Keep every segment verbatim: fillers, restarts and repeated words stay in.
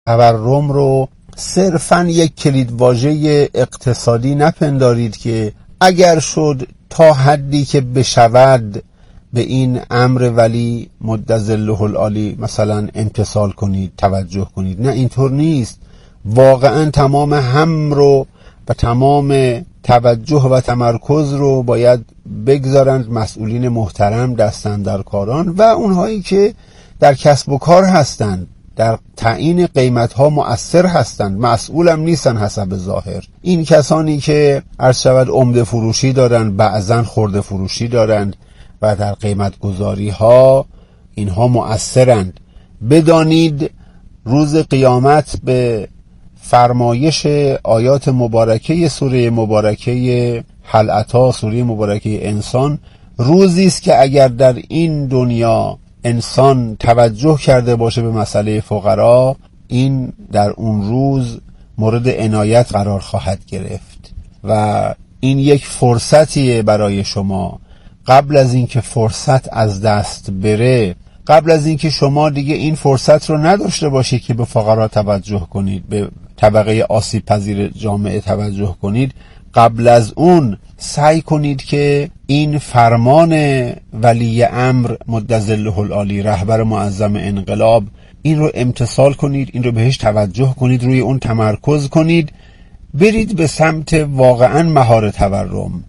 تورم رو صرفاً یک کلیدواژه اقتصادی نپندارید که اگر شد تا حدی که بشود به این امر ولی مد ظله العالی مثلا امتثال کنید، توجه کنید. نه، اینطور نیست. واقعا تمام هم رو و تمام توجه و تمرکز رو باید بگذارند مسئولین محترم، دستاندرکاران و اونهایی که در کسب و کار هستند، در تعیین قیمت ها مؤثر هستند، مسئولم نیستن حسب ظاهر. این کسانی که عرض شود عمده فروشی دارند، بعضن خرده فروشی دارند و در قیمت گذاری ها اینها مؤثرند. بدانید روز قیامت به فرمایش آیات مبارکه سوره مبارکه هل اتی، سوره مبارکه انسان، روزی است که اگر در این دنیا انسان توجه کرده باشه به مسئله فقرا، این در اون روز مورد عنایت قرار خواهد گرفت و این یک فرصتیه برای شما. قبل از اینکه فرصت از دست بره، قبل از اینکه شما دیگه این فرصت رو نداشته باشید که به فقرا توجه کنید، به طبقه آسیب پذیر جامعه توجه کنید، قبل از اون سعی کنید که این فرمان ولی امر مد ظله العالی، رهبر معظم انقلاب، این رو امتثال کنید، این رو بهش توجه کنید، روی اون تمرکز کنید، برید به سمت واقعا مهار تورم.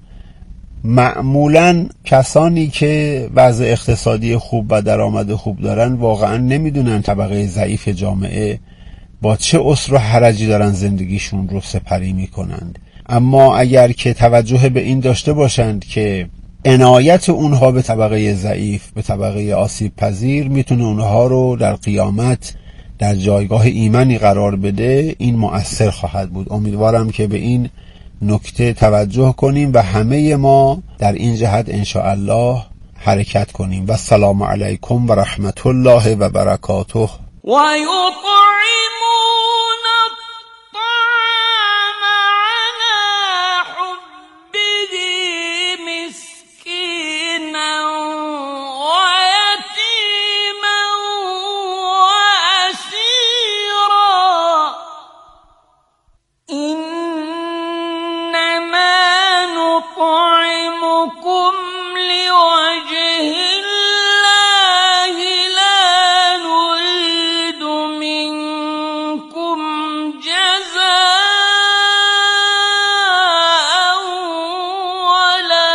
معمولا کسانی که وضع اقتصادی خوب و درآمد خوب دارن واقعا نمیدونن طبقه ضعیف جامعه با چه عسر و حرجی دارن زندگیشون رو سپری میکنند. اما اگر که توجه به این داشته باشند که عنایت اونها به طبقه ضعیف، به طبقه آسیب پذیر، میتونه اونها رو در قیامت در جایگاه ایمنی قرار بده، این مؤثر خواهد بود. امیدوارم که به این نکته توجه کنیم و همه ما در این جهت انشاءالله حرکت کنیم. و السلام علیکم و رحمت الله و برکاته. و یطعمون الطعام علی حبه مسکینا و یتیما و اسیرا انما نطعمکم لوجه الله لا نريد منكم جزاء ولا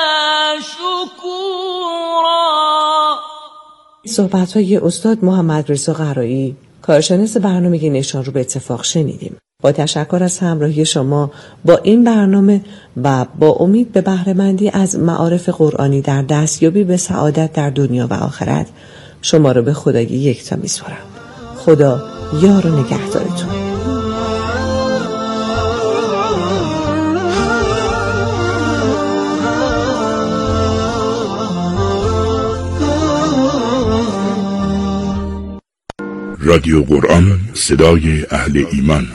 شكورا. صحبت‌های استاد محمد رضا قرایی، کارشناس برنامه نشان رو به اتفاق شنیدیم. با تشکر از همراهی شما با این برنامه و با امید به بهره‌مندی از معارف قرآنی در دستیابی به سعادت در دنیا و آخرت، شما رو به خدای یکتا می‌سپارم. خدا یار و نگهدارتون. رادیو قرآن، صدای اهل ایمان.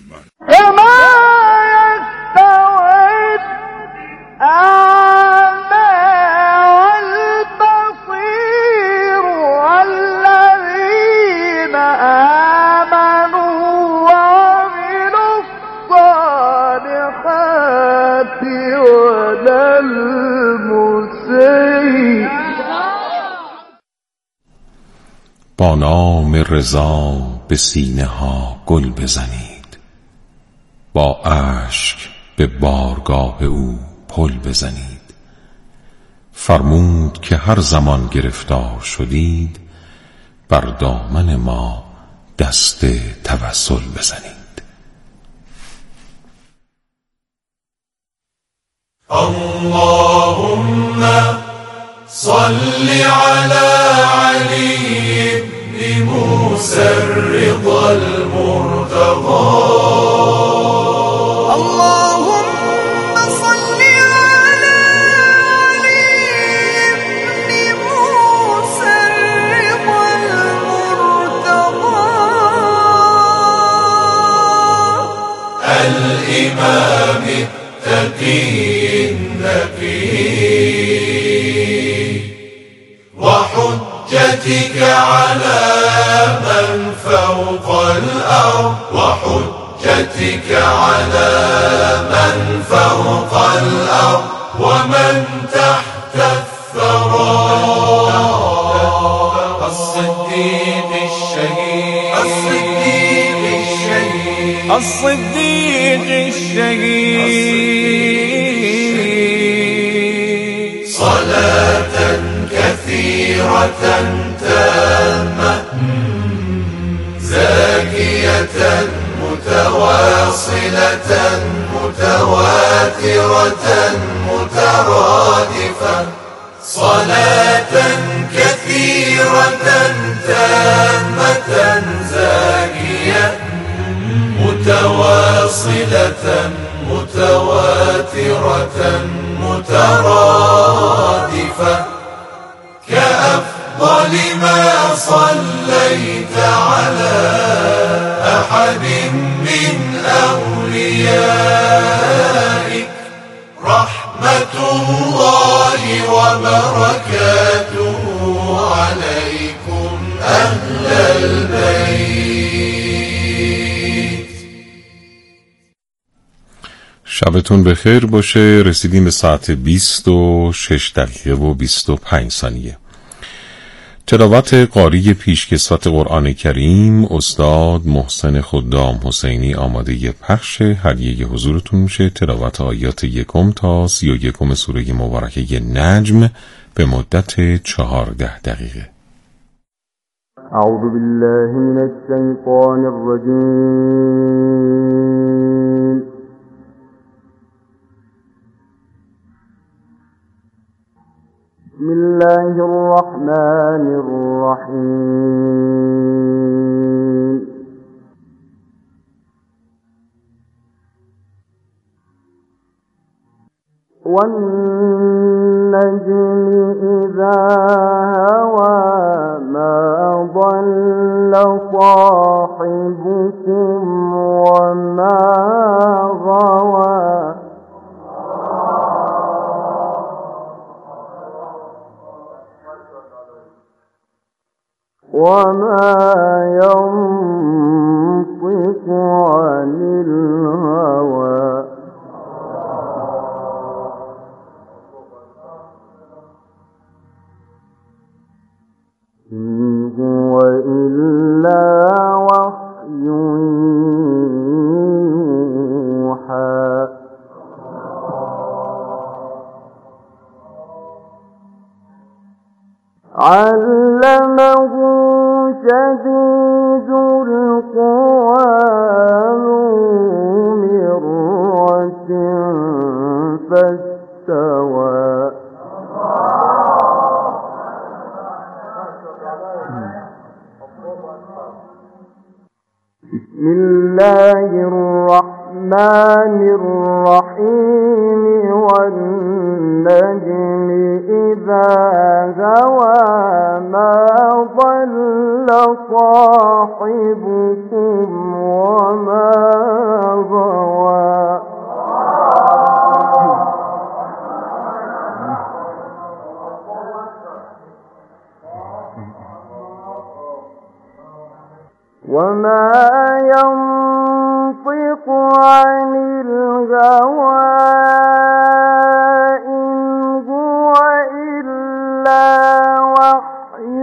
با نام رضا به سینه ها گل بزنید، با اشک به بارگاه او پل بزنید. فرمود که هر زمان گرفتار شدید، بر دامن ما دست توسل بزنید. اللهم صل على علي بن موسى الرضا المرتضى. اللهم صل على علي بن موسى الرضا المرتضى الإمام التقي النقي وحجتك على من فوق الأرض وحجتك على من فوق الأرض ومن تحت الثرى. الصديق الشهيد الصديق الشهيد الصديق الشهيد صلاة كثيرة تامة زاكية متواصلة متواترة مترادفة. صلاة كثيرة تامة زاكية متواصلة متواترة مترادفة كأفضل ما صليت على أحد من أوليائك. رحمة الله وبركاته عليكم أهل البيت. شبتون بخیر باشه. رسیدیم به ساعت بیست و شش دقیقه و بیست و پنج ثانیه. تلاوت قاری پیشکسوت قرآن کریم استاد محسن خدام حسینی آماده پخش هدیه حضورتون میشه. تلاوت آیات یکم تا سی و یکم سوره مبارکه نجم به مدت چهارده دقیقه. اعوذ بالله من الشیطان الرجیم. بسم الله الرحمن الرحيم. والنجم إذا هوى ما ضل صاحبكم وما غوى وما ينطق عن الهوى إن هو إلا وحي يوحى. علمه شديد القوى ذو مرة فاستوى. بسم الله الرحمن الرحيم. والنجم إذا هوى ما ضل صاحبكم وما غوى وما ينطق عن الهوى إن هو إلا وحي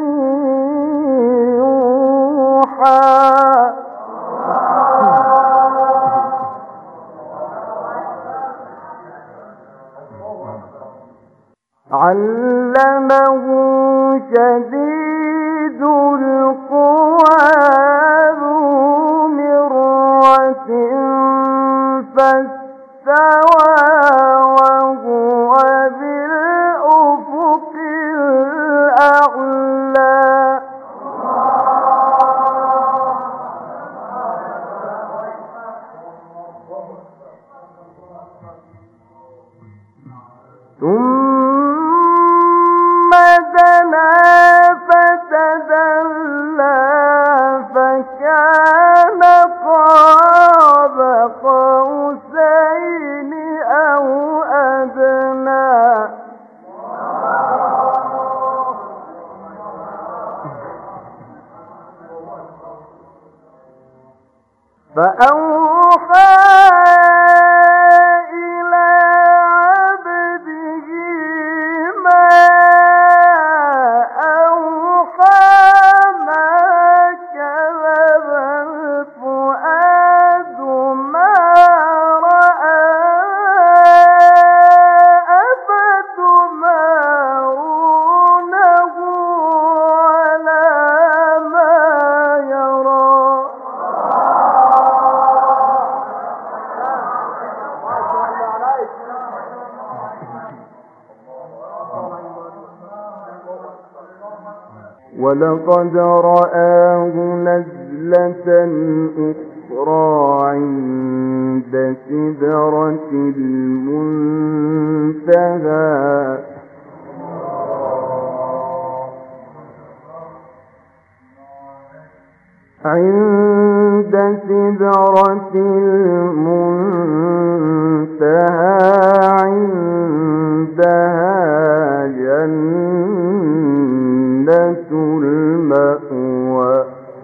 يوحى. علمه شديد القوى ذو مرة فاستوى وهو بالأفق الأعلى. ثم دنا فتدلى فكان قاب قوسين فأوحى إلى عبده ما أوحى ما كذب الفؤاد ما رأى أفتمارونه على ما يرى ولقد رآه نزلة أخرى عند سدرة المنتهى عند سدرة المنتهى عندها جنة المأوى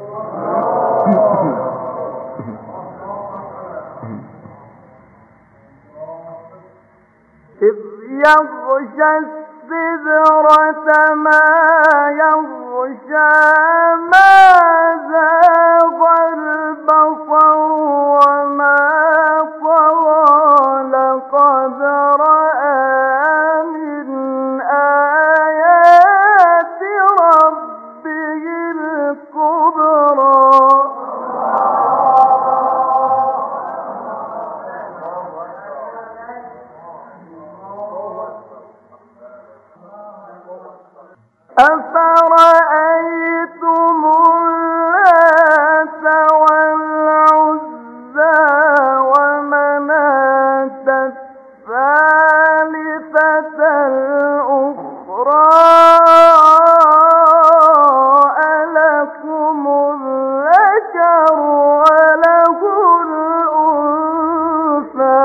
إذ يغشى السدرة ما يغشى ما زاغ البصر وما طغى لقد رأى من آيات ربه الكبرى أفرأيتم اللات والعزى ومناة الثالثة الأخرى ألكم الذكر وله الأنثى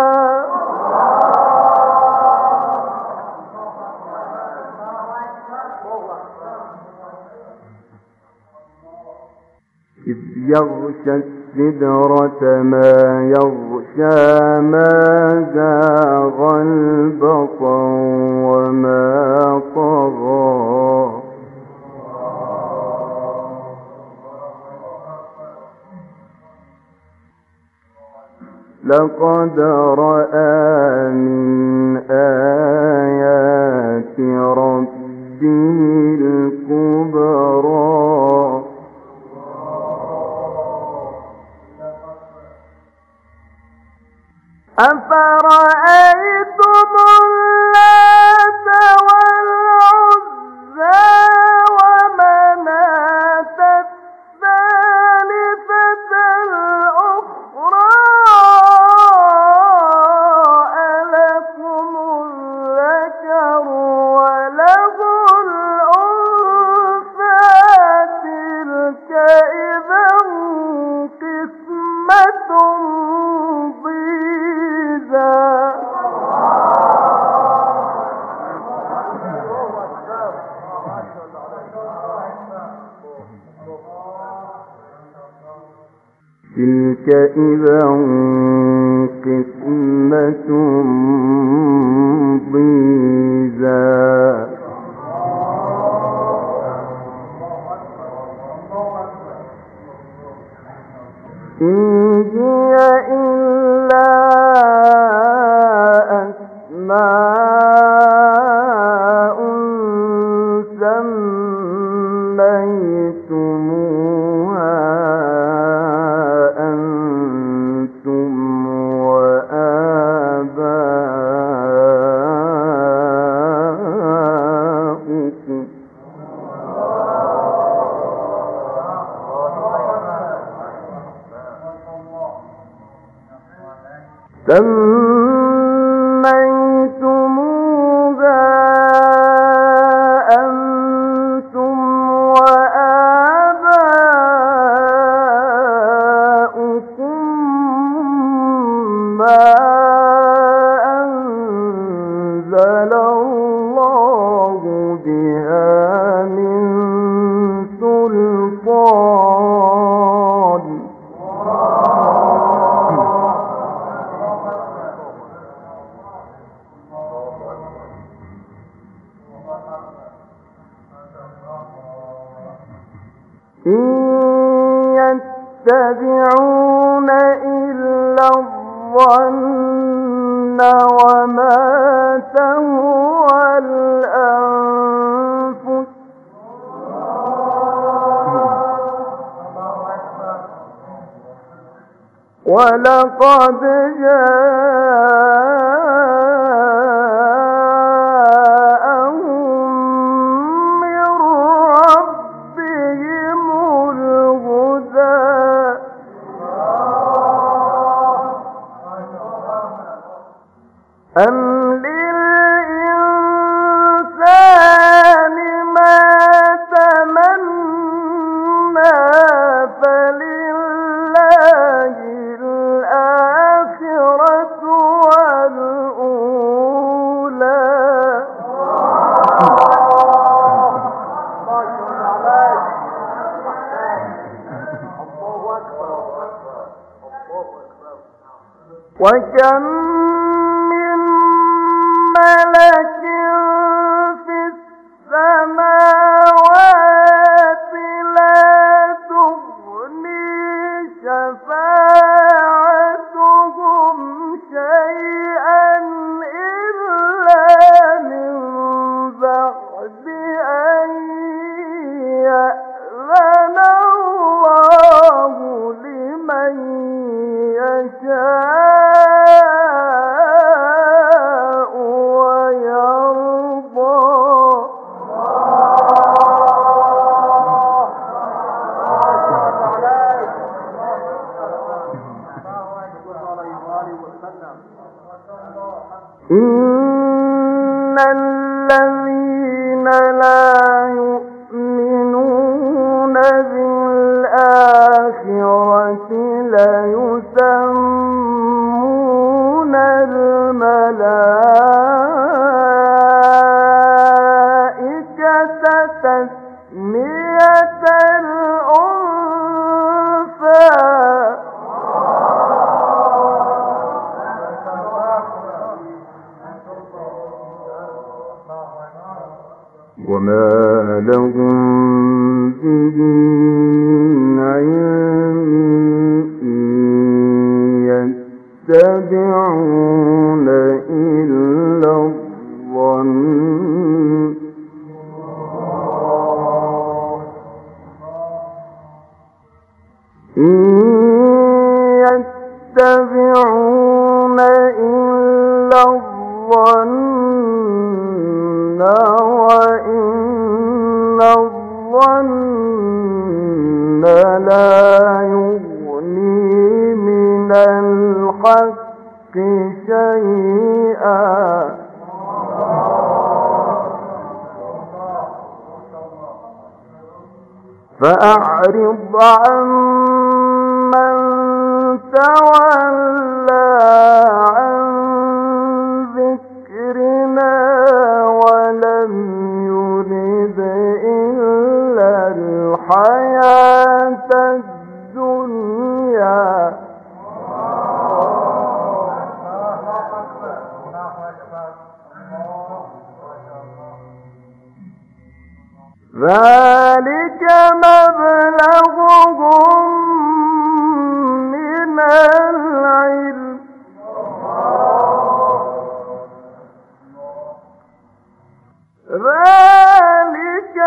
إذ يغشى السدرة ما يغشى ما زاغ البصر وما طغى لقد رأى من آيات ربه الكبرى أفرأيتم اللات والعزى ومناة الثالثة الأخرى ألكم الذكر وله الأنثى تلك إذا قسمة تلك إذا قسمة ضيزى إن هي إلا أسماء سميتموها أنتم وآباؤكم سميتموها أنتم وآباؤكم ما أنزل الله بها من سلطان يتبعون إلا الظن وما تهوى الأنفس ولقد جاءهم من ربهم الهدى أم للإنسان ما تمنى فلله الآخرة والأولى وكم من ملك في السماوات لا تغني شفاعتهم شيئا إلا من بعد أن يأذن الله لمن يشاء إن الذين لا يؤمنون بالآخرة ليسمون الملائكة تسمية الأنثى وما لهم به من علم إن يتبعون إلا الظن إن يتبعون إلا الظن وإن الظن لا يغني من الحق شيئا فأعرض عن من تولى عن ذكرنا ولم يرد إلا الحياة الدنيا ذلك مبلغهم من العلم ذلك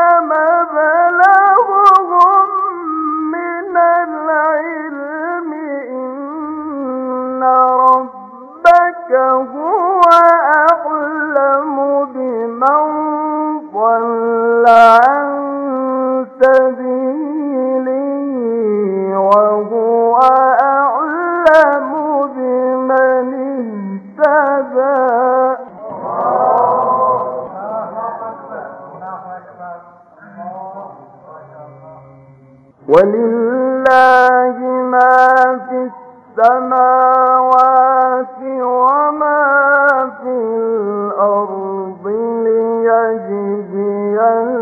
مبلغهم من العلم إن ربك هو أعلم بمن ضل عن سبيله وهو أعلم بمن اهتدى ولله ما في السماوات وما في الأرض ليجزي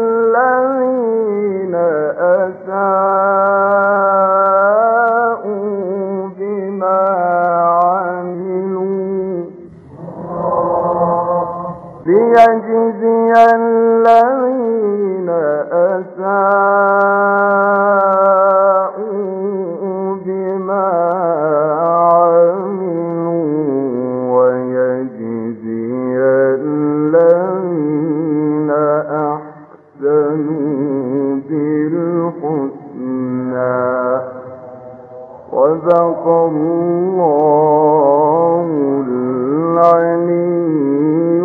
الذين أساءوا بما عملوا ليجزي الذين أساءوا بما صدق الله العلي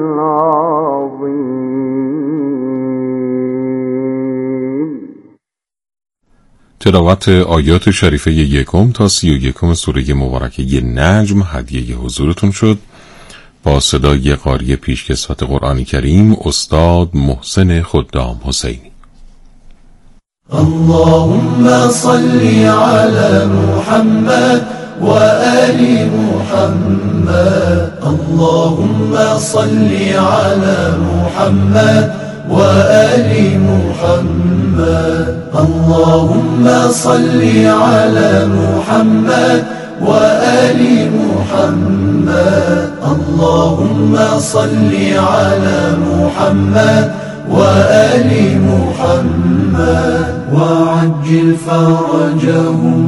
العظيم. تلاوت آیات شریفه یکم تا سی و یکم سوره مبارکه نجم هدیه حضورتون شد با صدای قاری پیشکسوت قرآن کریم استاد محسن خدام حسینی. اللهم صل على محمد وآل محمد. اللهم صل على محمد وآل محمد. اللهم صل على محمد وآل محمد. اللهم صل على محمد وآل محمد وعجل فرجهم.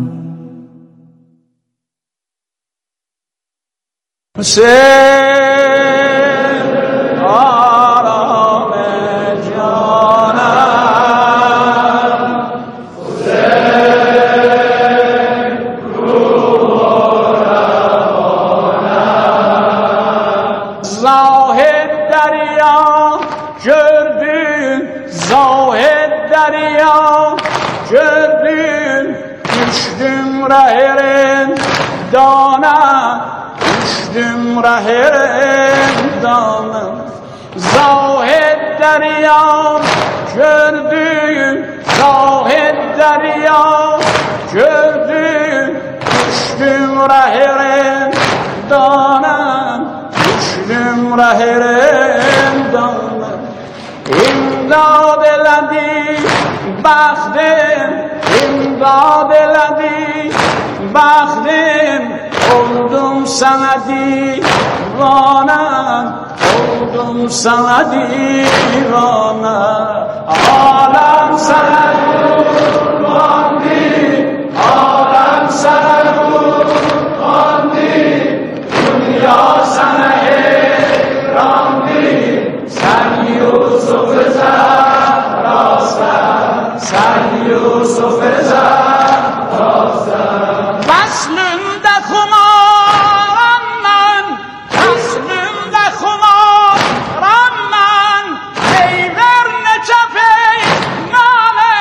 زاهد دریا gördüm, zahid derya gördüm, düştüm rahirin danam, düştüm rahirin danam. İmdad eledi baxtim, imdad eledi baxtim, oldum sana divanam, oldum sana divana. Alem sana kurbandı, alem sana kurbandı, dünya sana heyrandı. Sen Yusuf-ı Zehra'san, sen Yusuf-ı Zehra'san. Vaslımda kumaram ben, vaslımda kumaram ben, eyver neçe peynane.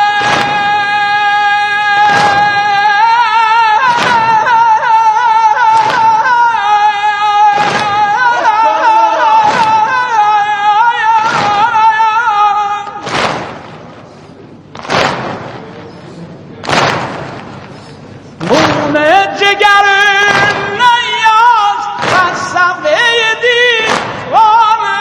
Bu ne ciğerin ne yaz, ben sevdiğim divane.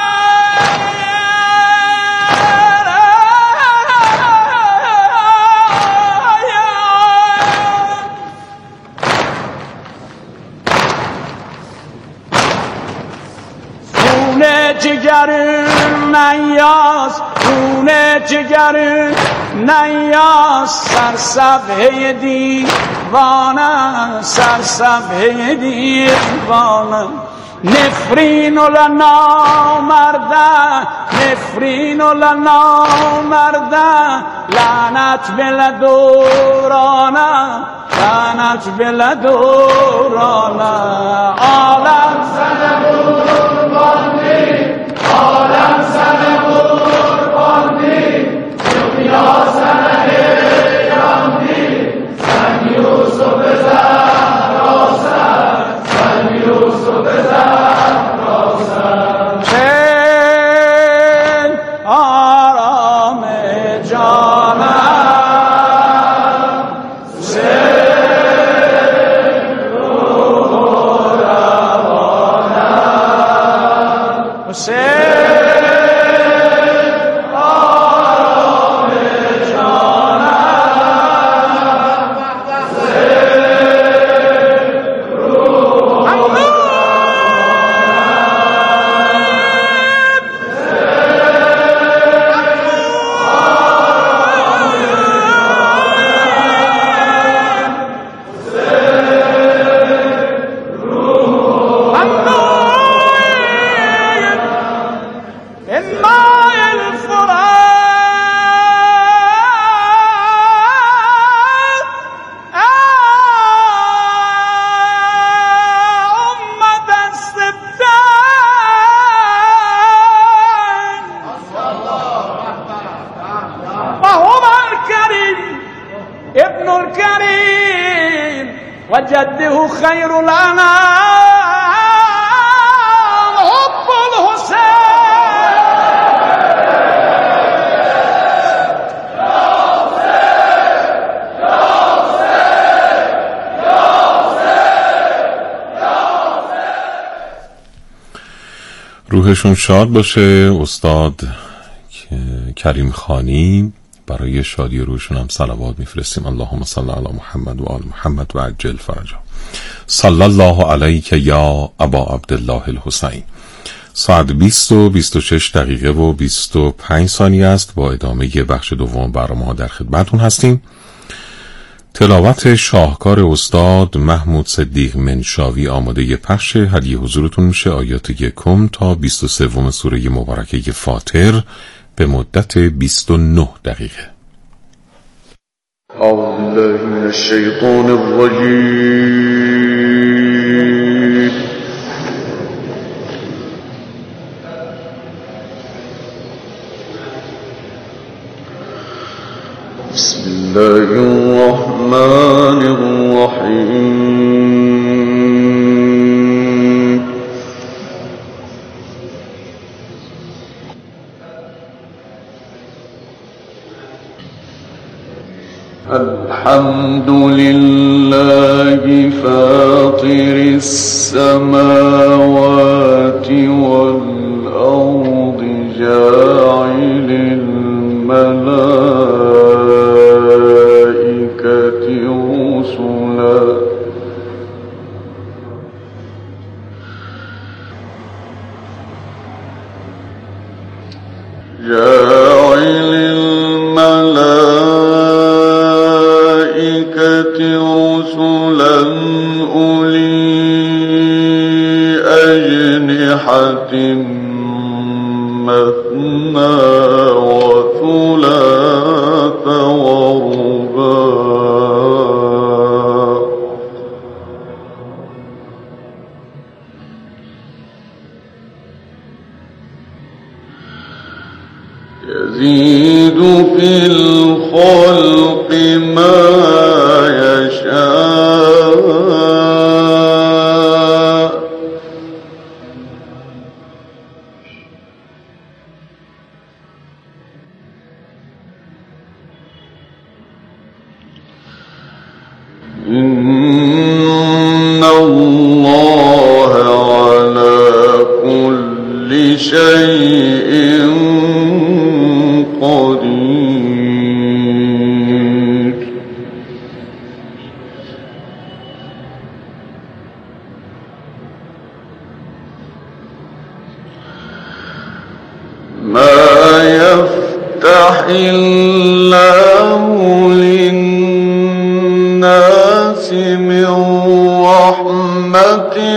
Bu ne ciğerin ne yaz, bu ne ciğerin ne yaz, sersevhe divane, sersevhe divane. Nefrin ola namerde, nefrin ola namerde, lanet bile durana, lanet bile durana. Alem sana kurbandı, alem sana kurbandı, dünya sana heyrandı. Sen Yusuf-ı Zehra'san, sen Yusuf-ı Zehra'san. Sen aram-ı canım, sen ruh-u ravana. وجده خير الأنام حب الحسين. روحشون شاد باشه. استاد کریم خانی، برای شادی روحشون هم صلوات میفرستیم. اللهم صل علی محمد و آل محمد و عجل فرجا. صلی الله علیک یا ابا عبدالله الحسین. ساعت بیست و بیست و شش دقیقه و بیست و پنج ثانیه است. با ادامه بخش دوم برنامه در خدمتون هستیم. تلاوت شاهکار استاد محمود صدیق منشاوی آماده پخش. هدیه حضورتون میشه آیات یکم تا بیست و سوم سوره مبارکه فاطر به مدت بیست و نه دقیقه. اعوذ بالله من الشیطان الرجیم. بسم الله الرحمن الرحیم. الحمد لله فاطر السماوات والأرض جاعل الملائكة رسلا جاعل الملائكة رسلا أولي أجنحة مثنى وثلاث ورباع يزيد في الخلق ما يشاء إن الله على كل شيء قدير. ما يفتح الله للناس من رحمة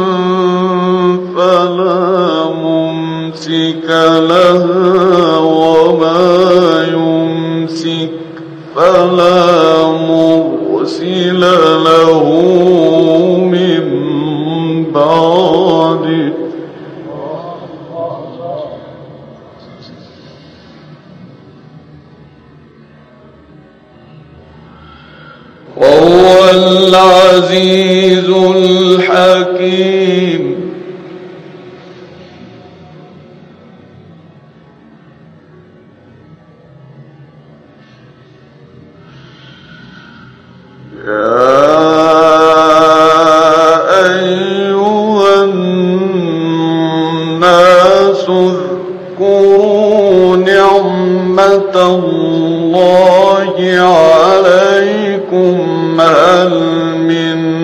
فلا ممسك لها وما يمسك فلا مرسل له من بعده. وهو العزيز